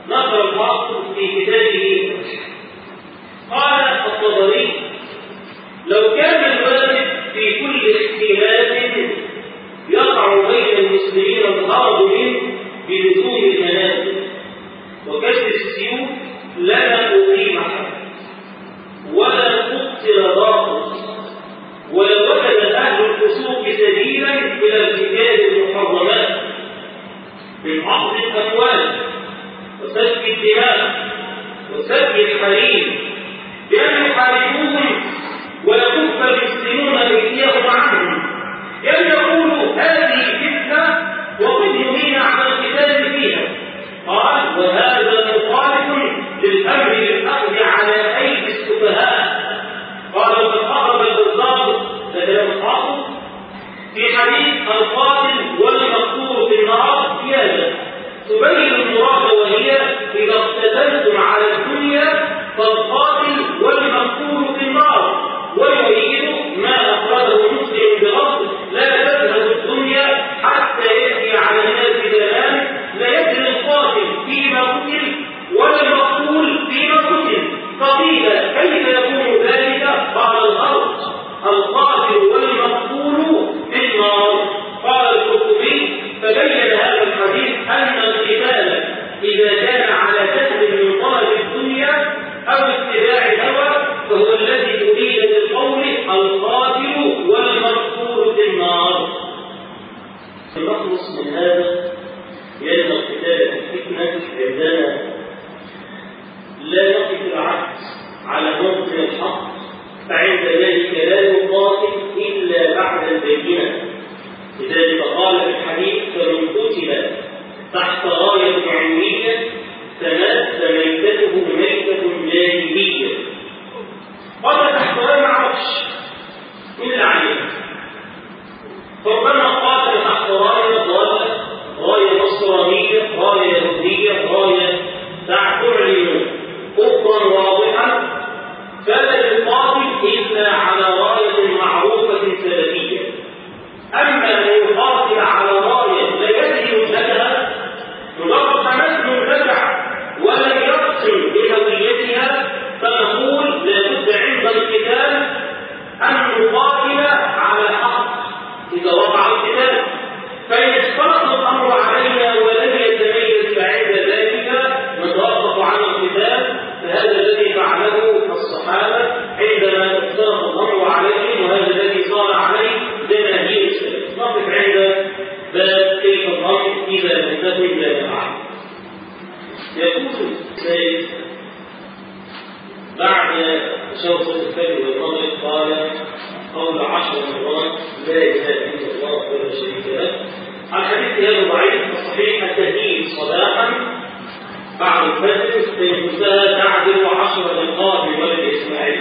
نقل الحافظ في كتابه. قال الطبري: لو كان الواجب في كل اختلاف يقع بين المسلمين الغرض منه بلزوم المنازل وكسر السيوف لما أقيم حد ولا قتل باطل، ولو وجد أهل الفسوق سبيلا إلى ارتكاب المحرمات من أخذ الأموال وسفك الدماء وسفك الحريم بأن يحاربوهم ويكف المسلمون أيديهم عنهم، أن يقولوا هذه فتنة وقد نهينا عن القتال فيها. قال: وهذا مخالف للأمر بالأخذ على أيدي السفهاء. قال: وقد أخذ البزار كلام الحافظ في حديث القاتل والمقتول في النار زيادة تبين المراد، وهي: إذا اقتتلتم على الدنيا فالقاتل والمقتول في النار. ويؤيد ما أخرجه مسلم بلفظ: لا تذهب الدنيا حتى يأتي على الناس زمان لا يدري القاتل فيما قتل ولا المقتول فيما قتل. فقيل: كيف يكون ذلك؟ قال: الأرض القاتل والمقتول في النار. قال القرطبي: فبين هذا الحديث أن القتال إذا كان على جهل من طلب الدنيا أو اتباع الهوى فهو الذي أريد بالقول القاتل والمقتول في النار. نخلص من هذا لأن القتال في الفتنة عندنا لا يقف العبد على موطن الحق، فعند ذلك لا يقاتل إلا بعد البينة. لذلك قال في الحديث: فمن قتل تحت راية علمية فمات فميتته ميتة جاهلية. قال تحت راية معرفش من العلم، فربما قاتل تحت راية ضالة، راية نصرانية، راية يهودية، راية تعلن كفرا واضحا، فلا يقاتل إلا على راية معروفة سلفية. أما أن يقاتل على راية لا يدري لها مجرد تمثل نزع ولم يقسم بهويتها، فنقول لابد عند القتال أن نقاتل على حق إذا وقع القتال. فإن اشترط الأمر علينا ولم يتميز فعند ذلك نتوقف عن القتال، فهذا الذي فعله الصحابة عندما اشترط الأمر عليهم، وهذا الذي صار عليه جماهير السلف. نقف عند باب كيف الأمر إذا لم تكن لا نفعل. يقول السيد بعد شوط الفجر والمغرب قال: قول عشر مرات لا اله الا الله ولا شريك له. الحديث هذا ضعيف، الصحيح التهديد صباحا بعد الفجر فإنها تعدل عشر دقائق بولد اسماعيل.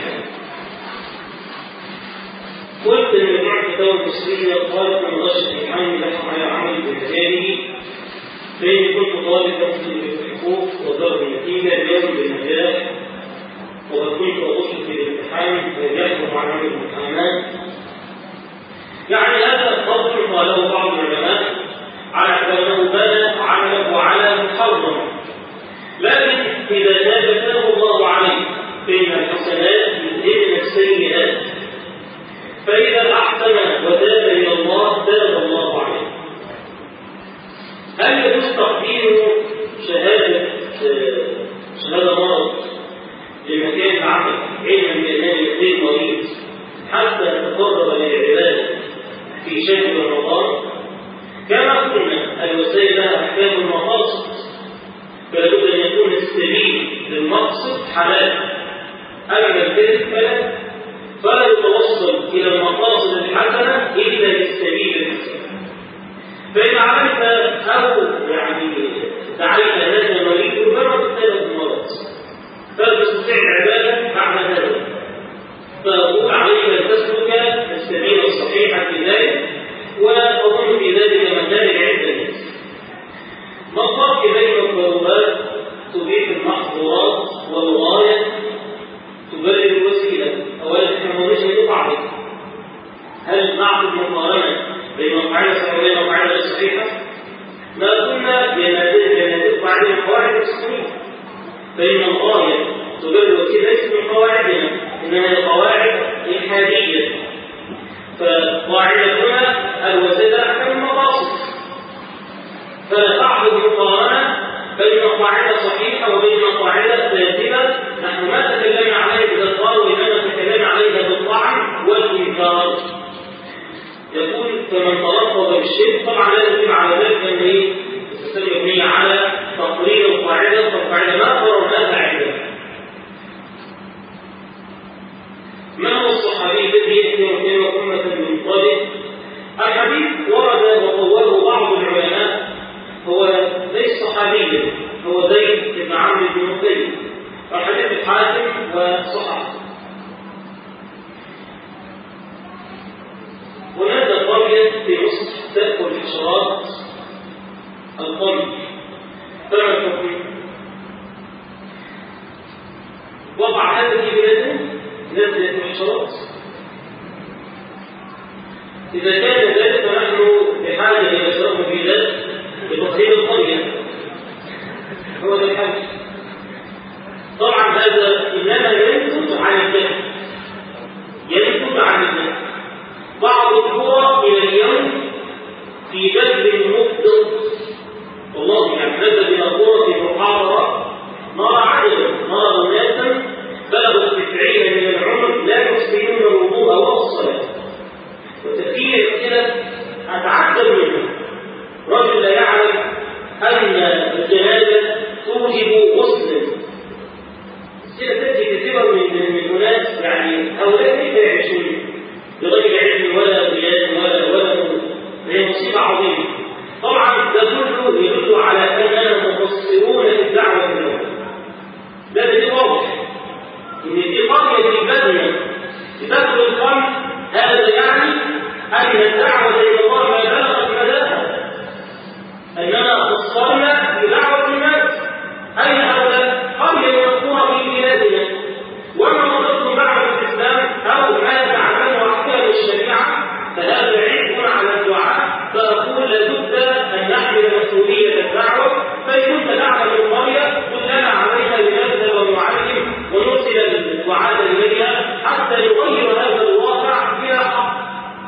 قلت ان بعض فتاوى المسلمين قالت من رشد الحمد لكم على عمل بمجاله، فإني كنت طالبا في الحقوق وضرب النتيجة اليوم بالنجاح، وقد كنت أغش في الامتحان فيحكم عن عمل الامتحانات. يعني هذا الفضل قاله بعض العلماء على أنه بنى عمله على محرم، لكن إذا تاب تاب الله عليه، فإن الحسنات يذهبن السيئات، فإذا أحسن وتاب إلى الله تاب الله عليه. هل يجوز تقديم شهادة شهادة مرض لمكان العمل علما بأنه يقيم مريض حتى يتقرب للعبادة في شهر رمضان؟ كما قلنا الوسائل لها أحكام المقاصد، فلا بد أن يكون السبيل للمقصد حلال، أما الكذب فلا فلا يتوصل إلى المقاصد الحسنة إلا بالسبيل الحسن. فإن عملت أو يعني دعيت هذا المريض مجرد ثلاث مرات فلا تستطيع العبادة بعد هذا، فأقول عليك أن تسلك السبيل الصحيح في ذلك، وأظن في ذلك مكان عند الناس. ما الفرق بين الضرورات تبيح المحظورات والغاية تبرر الوسيلة؟ أولا نحن مش نقع به، هل نعقد مقارنة بين القاعدة السعودية والقاعدة الصحيحة؟ ما كنا بمادة فإن الغاية تبرر كده اسم قواعدنا، إنما هي قواعد إلحادية. فقاعدتنا الوسيلة أحكام المقاصد، فلا تعرض مقارنة بين قاعدة صحيحة وبين قاعدة فاسدة نحن ما تكلمنا عليها بالإظهار وإنما تكلمنا عليها بالطعن والإنكار. يقول فمن تلفظ بالشرك طبعا لا يجب على ذلك أن هي مبنية على تقرير القاعدة، فالقاعدة ما قررناها عندنا. من هو الصحابي الذي يحيي أمة من طالب؟ الحديث ورد وطوره بعض العلماء هو ليس صحابيا، هو زيد بن عمرو بن نفيل، الحديث الحاكم وصححه. هناك قرية في مصر تأكل الحشرات القمح، فما الحكم؟ وضع هذا في بلاد نزلت الحشرات. إذا كان ذلك فنحن بحاجة إلى شرف البلاد لتطهير القرية، هو ذا الحاجة. طبعا هذا إنما ينتج عن الجهل، ينتج عن الجهل. بعض القرى إلى اليوم في جذب مفضل، والله يعني نزل إلى قرى في محاضرة نرى عددا، نرى أناسا بلغوا التسعين من العمر لا يحسنون الوضوء ولا الصلاة. وتفكير كده أتعجب منه، رجل لا يعلم أن الجنازة توجب غسلا. كده تأتي كثيرا من من أناس يعني هؤلاء كيف يعيشون بغير علم ولا بيان ولا ولا نور؟ هي مصيبة عظيمة. طبعا ده كله يدل على أننا مقصرون في الدعوة إلى الله. ده دليل واضح إن في قرية في بلدنا بتدخل الخمر، هذا يعني أن الدعوة إلى الله ما بلغت مداها، أننا قصرنا في دعوة الناس. أين هؤلاء؟ قرية مذكورة في بلادنا، وما وجدتم دعوة الإسلام أو ما تعلموا أحكام الشريعة، فهذا عيب على الدعاء. فأقول لابد أن نحمل مسؤولية الدعوة، فإن كنت نعمل القرية كلنا علينا لنبذل ونعلم ونرسل الدعاة إليها حتى يغير هذا الواقع إلى حق.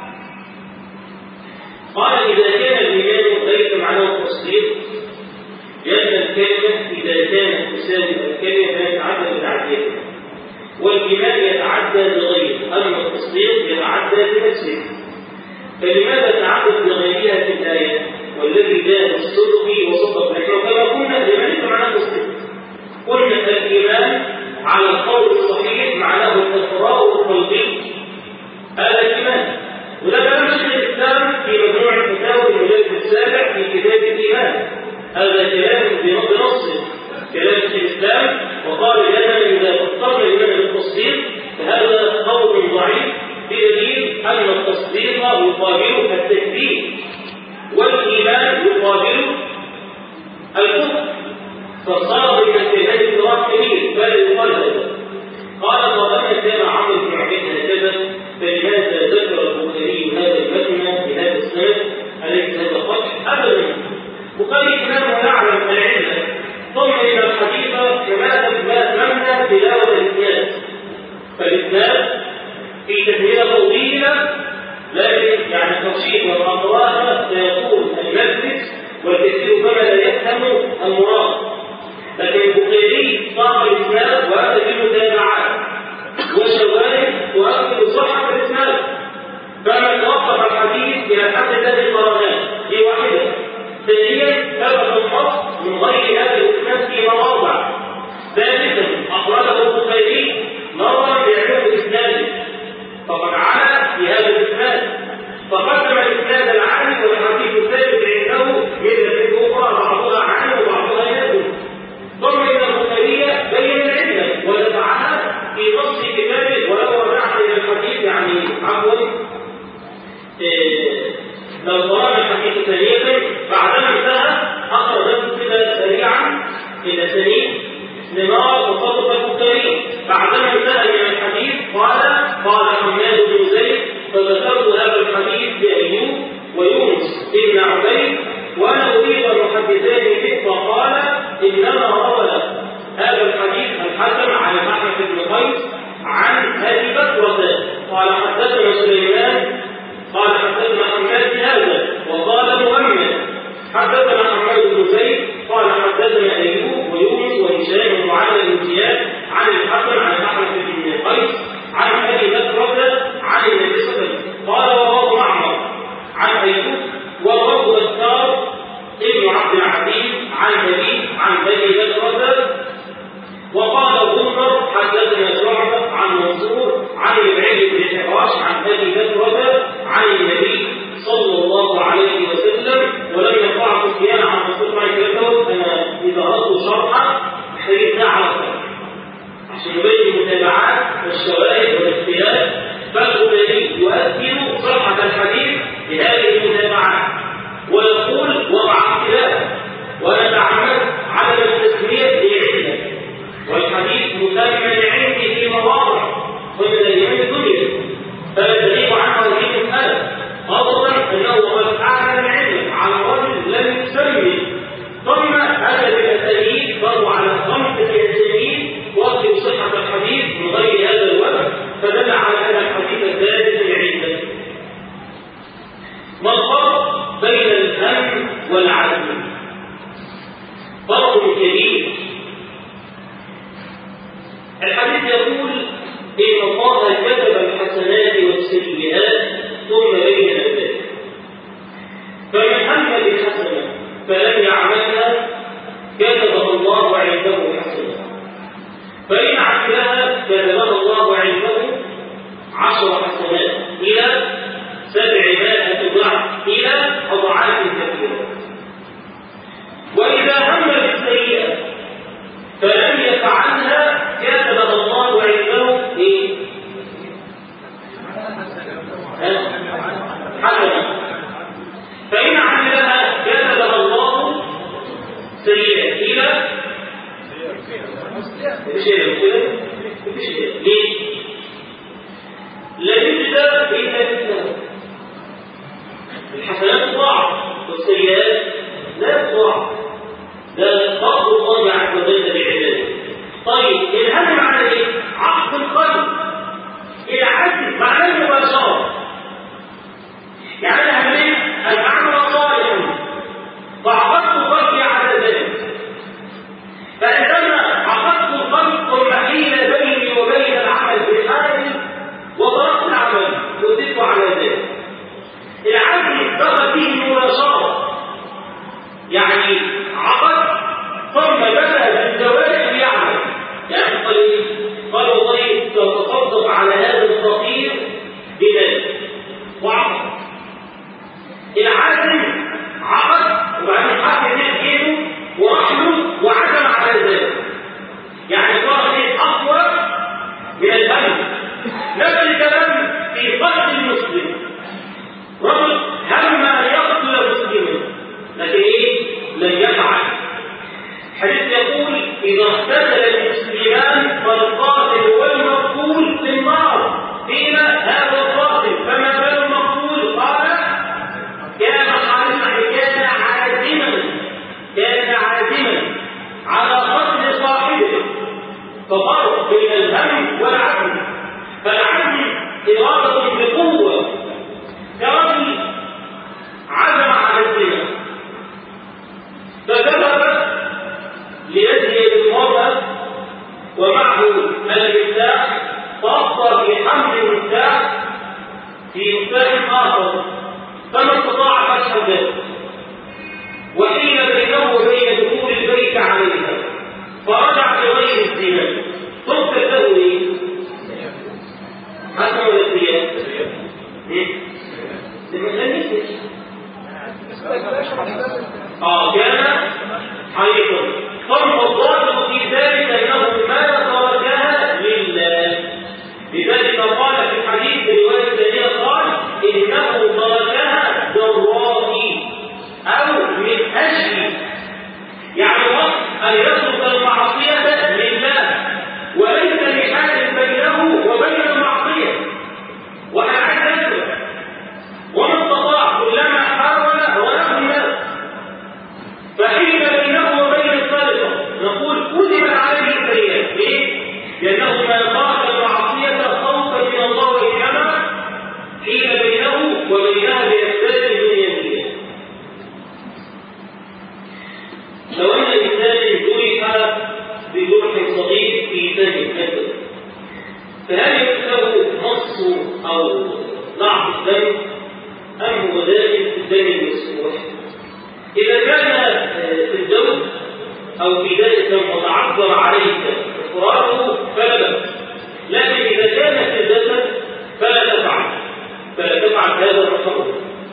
قال إذا كان الإيمان ليس معناه التصديق، لأن الكلمة إذا كانت تساوي الكلمة فيتعدى بتعديتها، والإيمان يتعدى بغيره، أما التصديق يتعدى بنفسه. فلماذا تعدت بغيرها في الآية؟ والذي جاء بالصدق وصدق نحن كما قلنا ليس معناه التصديق. قلنا الإيمان على القول الصحيح معناه الإقرار القلبي، هذا الإيمان. وده كلام شيخ الإسلام في مجموع الفتاوى المجلد السابع في كتاب الإيمان، هذا كلام بنصه كلام شيخ الإسلام. وقال لنا إذا فسرنا الإيمان بالتصديق فهذا قول ضعيف، بدليل أن التصديق يقابله التكذيب والإيمان يقابله الكفر، فصار بين الكلمات فراق كبير فلا يقال هذا. قال طالما كان عمرو بن عبيد هكذا فلماذا ذكر البخاري هذا المتن بهذا السند؟ أليس هذا قدح؟ أبدا. بخاري إمام يعلم العلم، ثم إلى الحديث كما أتممنا تلاوة الإسناد، فالإسناد في تكملة طويلة، لكن يعني ترشيد والأطراف سيقول المجلس والكثير كما لا يفهم المراد. لكن البخاري صاحب الإسناد وهذا في متابعات وشواهد تؤكد صحة الإسناد، فمن وقف الحديث إلى الحد الذي قرأناه دي واحدة. ثانيا ثبت الحق من غير هذا الإسناد في مواضع. ثالثا أخرجه البخاري نظرا لعلم الإسناد فقد علا في هذا الإسناد، فقدم الإسناد العالي والحديث الثابت عنده من الأخرى بعضها عالي وبعضها يد. ثم إن البخاري بين العلم ودفعها في نص كتابه، ولو رجعت إلى الحديث يعني عفوا إيه لو قرأنا الحديث ثانية بعدما انتهى أخرجته كده سريعا إلى سنين لنرى تصرف البخاري. بعدما انتهى من الحديث قال قال حماد بن زيد فذكرت هذا الحديث لأيوب ويونس بن عبيد وأنا أريد أن أحدثان به، فقال إنما روى هذا الحديث العلم بن حراش عن ابي بكر عن النبي صلى الله عليه وسلم، ولم يرفع سفيان عن رسول الله صلى الله عليه وسلم. انا اذا اردت شرحا محتاج ساعه اكثر عشان يبين المتابعات والشواهد والاختلاف، فالبخاري يؤكد صحه الحديث بهذه المتابعات ويقول وضع اختلاف، ونتعمد عدم التسميه لعله، والحديث مسمى عندي في مواضع ومن الايام الدنيا، فلا تغيب عنه هذه المساله، خاصه انه قد اعلن العلم على رجل لم يسمي، ثم اتى بالاسانيد برضو على خمسه اسانيد وصف صحه الحديث من غير هذا الوجه، فدل على ان الحديث ثابت العله. ما الفرق بين الهم والعزم؟ فرق كبير. الحديث يقول إن الله كتب الحسنات والسيئات ثم بين ذلك، فمن هم بالحسنة فلم يعملها كتبها الله عنده حسنة، فإن عملها كتبها الله عنده عشر حسنات إلى سبعمائة ضعف إلى أضعاف كثيرة. وإذا هم بالسيئة فلم يفعلها كتبها الله عنده ايه؟ حسنة، فإن عملها كتبها الله سيئة إلى ليه؟ لا يجد إلا مثله. الحسنات ضعف والسيئات لا ضعف، ده فضل الله عز وجل بعباده. طيب الهم معنى ايه؟ عقد القلب. العزم معناه المباشره، يعني انا هميت ان اعمل صالحا فعقدت قلبي على ذلك، فعندما عقدت القلب ثم حيل بيني وبين العمل بحال وتركت العمل وزدت على ذلك. العزم دخل فيه المباشره، يعني عقد ثم بدأ بالجوارح ليعمل، يعني قال ايه؟ قال والله سأتصدق على هذا الفقير بذلك وعقد. العازم عقد وبعدين حط ايده ورحمه وعزم على ذلك، يعني صار ايه؟ اقوى من الهم. نفس الكلام في قتل المسلم، رجل هم ان يقتل مسلما لكن ايه؟ لم يفعل. الحديث يقول إذا اقتتل المسلمان فالقاتل والمقتول في النار، قيل هذا القاتل فما بال المقتول؟ قال كان حريصا، كان عازما كان عازما على قتل صاحبه. ففرق بين الهم والعزم، فالعزم إرادة بقوة، كرجل عزم على الزنا فذهب ليزني بالمرأة ومعه المفتاح، فأخطأ في حمل المفتاح في مفتاح آخر فما استطاع فتح ذلك، وحيل بينه وبين دخول البيت عليها فرجع بغير الزنا، تكتب له ايه؟ حسن ولا الزيادة؟ ايه؟ اه كان حريصا. ثم الضابط في ذلك انه ما تركها لله، لذلك قال في الحديث الروايه الثانيه قال انه تركها ضرائي او من اجل، يعني وقت ان يترك المعصيه لله وليس لحال بينه وبين المعصيه، وانا عايز ادرك ومن استطاع كلما حاول ولم ينال فحيل بينه وبين السرقه نقول كتب عليه السيئات. ليه؟ لانه ما ترك المعصيه خوفا من الله وانما حيل بينه وبينها باسباب دنيويه. لو ان الانسان جرح بجرح صغير في دم مثلا، فهل يكتب نص او ضعف الدم ام هو داخل في الدم المسفوح؟ اذا كان في الدم او في ذلك متعذر عليك افراده فلا بأس، لكن إذا كانت في الجسد فلا تفعل فلا تفعل هذا التصرف.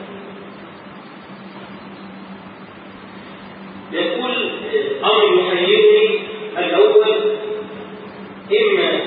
يقول أمر يحيرني الأول، إما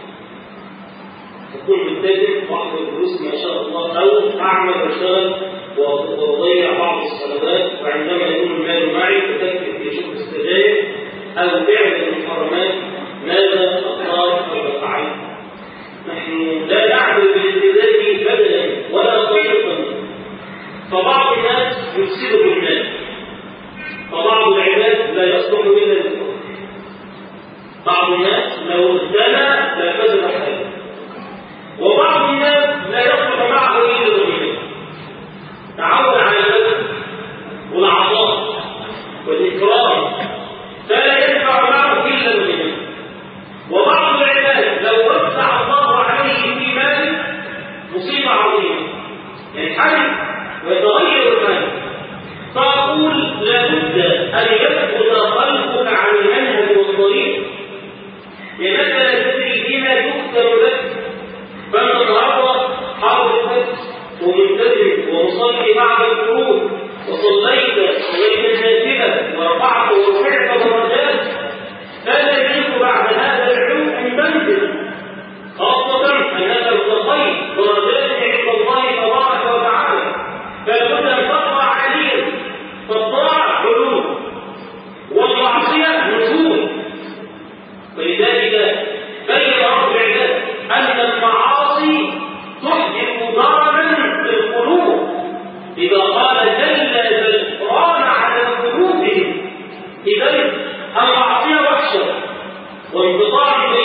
تكون ملتزم وأحضر الدروس ما شاء الله، أو أعمل واشتغل وأضيع بعض الصلوات، وعندما يكون المال معي أفكر في شرب السجاير أو فعل المحرمات. ماذا أختار أو أفعل؟ نحن لا نعمل بالالتزام بدلا ولا طريقا، فبعض الناس يفسد بالمال، فبعض العباد لا يصلح إلا للكفر. بعض الناس لو اغتنى لا فسد حاله، وبعض الناس لا يصلح معه إلا الغنى. تعود على البذل والعطاء والإكرام فلا ينفع معه إلا الغنى. وبعض العباد لو وسع الله عليه في ماله مصيبة عظيمة، ينحرف ويتغير الحال. فأقول لابد أن يثبت قلبك عن المنهج والطريق، لأنك لا تدري فيما يكتب لك. فأنت النهارده حاضر الفجر وملتزم ومصلي بعد الفروض، وصليت صليت النافلة ورفعت ورفعت درجات، فلا يجب بعد هذا العلو أن تنزل، خاصة أنك ارتقيت درجات عند الله تبارك وتعالى، فلابد أن ترفع عاليا. فالطاعة علو والمعصية نزول. ولذلك بين رب العباد أن المعاصي تحدث ضررا في القلوب، إذا قال كلا بل ران على قلوبهم. إذن المعصية وحشة وانقطاع